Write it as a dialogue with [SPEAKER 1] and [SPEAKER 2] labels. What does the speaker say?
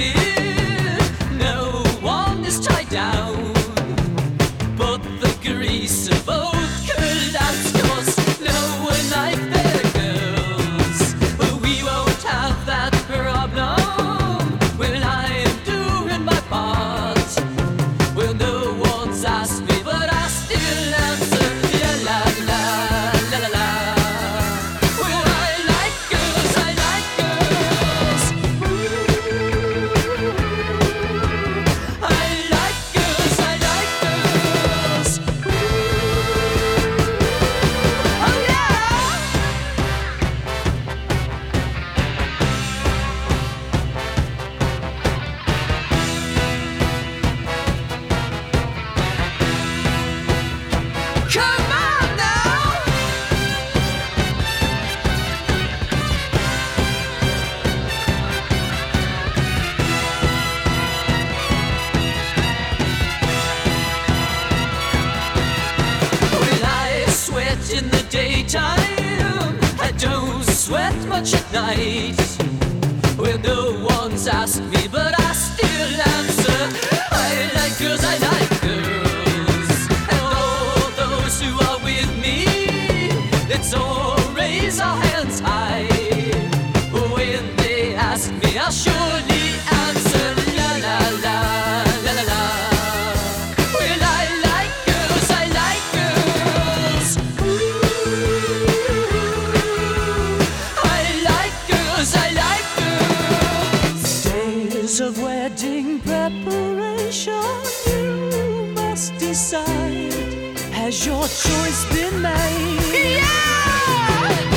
[SPEAKER 1] clear. No one is tied down, but the grease of both could dance. 'Cause no one like their girls, but we won't have that problem when I am doing my part. Well, no one's asked me, but I still answer la la la la la. Well, I like girls, I like girls. I like girls, I like girls. Oh yeah. Come on now. Well, I sweat in the daytime, I don't sweat much at night. Well, no one's asked me, but I still answer I like girls, I like girls. And all those who are with me, let's all raise our hands high. When they ask me, I'll surely answer la la la la la la. Well, I like girls, I like girls. I like girls, I like girls. Days of wedding preparation, you must decide. Has your choice been made? Yeah!